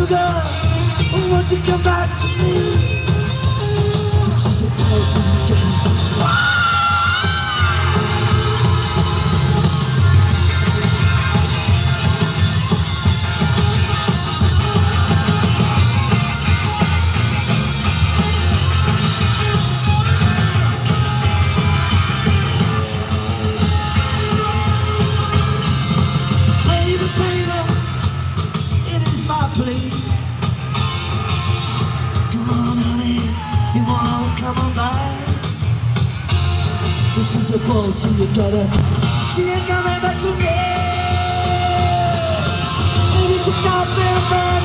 sugar, won't you come back to me? But she's a poison again. Baby, baby, it is my plea. Come on, honey, you wanna come on back? This is a boss to your daughter. She ain't coming back to me. Maybe she got me back.